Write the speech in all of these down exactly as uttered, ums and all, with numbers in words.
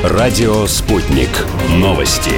Радио «Спутник». Новости.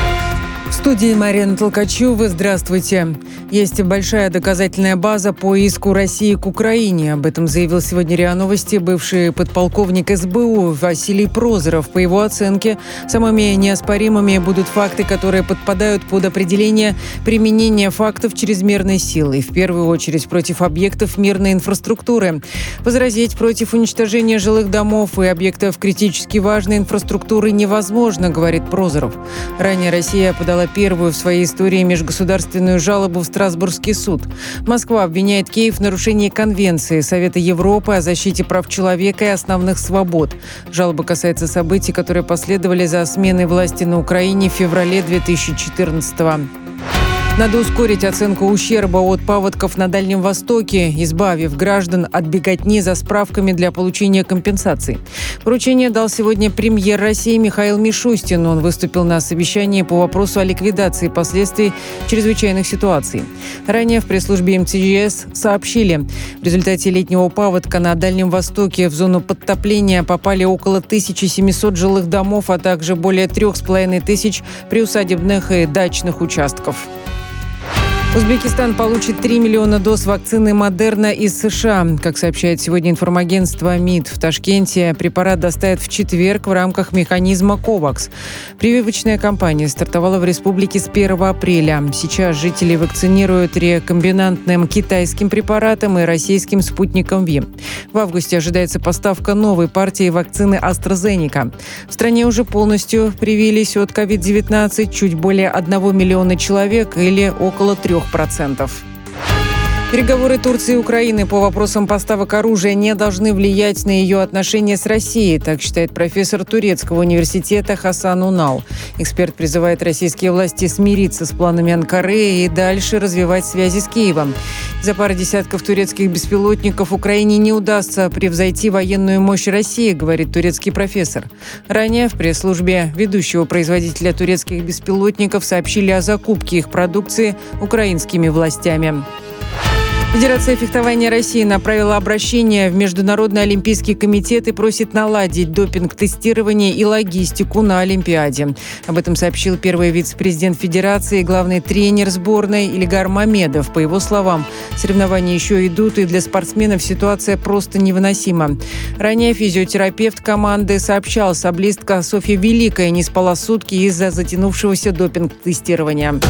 В студии Марина Толкачева. Здравствуйте. Есть большая доказательная база по иску России к Украине. Об этом заявил сегодня РИА Новости бывший подполковник эс бэ у Василий Прозоров. По его оценке, самыми неоспоримыми будут факты, которые подпадают под определение применения фактов чрезмерной силы. В первую очередь против объектов мирной инфраструктуры. Возразить против уничтожения жилых домов и объектов критически важной инфраструктуры невозможно, говорит Прозоров. Ранее Россия подала первую в своей истории межгосударственную жалобу в Страсбургский суд. Москва обвиняет Киев в нарушении Конвенции Совета Европы о защите прав человека и основных свобод. Жалоба касается событий, которые последовали за сменой власти на Украине в феврале две тысячи четырнадцатого. Надо ускорить оценку ущерба от паводков на Дальнем Востоке, избавив граждан от беготни за справками для получения компенсаций. Поручение дал сегодня премьер России Михаил Мишустин. Он выступил на совещании по вопросу о ликвидации последствий чрезвычайных ситуаций. Ранее в пресс-службе эм тэ джи эс сообщили, в результате летнего паводка на Дальнем Востоке в зону подтопления попали около тысячи семисот жилых домов, а также более трех с половиной тысяч приусадебных и дачных участков. Узбекистан получит три миллиона доз вакцины «Модерна» из США. Как сообщает сегодня информагентство МИД, в Ташкенте препарат доставят в четверг в рамках механизма ковакс. Прививочная кампания стартовала в республике с первого апреля. Сейчас жители вакцинируют рекомбинантным китайским препаратом и российским спутником Ви. В августе ожидается поставка новой партии вакцины AstraZeneca. В стране уже полностью привились от ковид девятнадцать чуть более одного миллиона человек или около трех процентов. Переговоры Турции и Украины по вопросам поставок оружия не должны влиять на ее отношения с Россией, так считает профессор турецкого университета Хасан Унал. Эксперт призывает российские власти смириться с планами Анкары и дальше развивать связи с Киевом. За пару десятков турецких беспилотников Украине не удастся превзойти военную мощь России, говорит турецкий профессор. Ранее в пресс-службе ведущего производителя турецких беспилотников сообщили о закупке их продукции украинскими властями. Федерация фехтования России направила обращение в Международный олимпийский комитет и просит наладить допинг-тестирование и логистику на Олимпиаде. Об этом сообщил первый вице-президент Федерации и главный тренер сборной Ильгар Мамедов. По его словам, соревнования еще идут, и для спортсменов ситуация просто невыносима. Ранее физиотерапевт команды сообщал, саблистка Софья Великая не спала сутки из-за затянувшегося допинг-тестирования.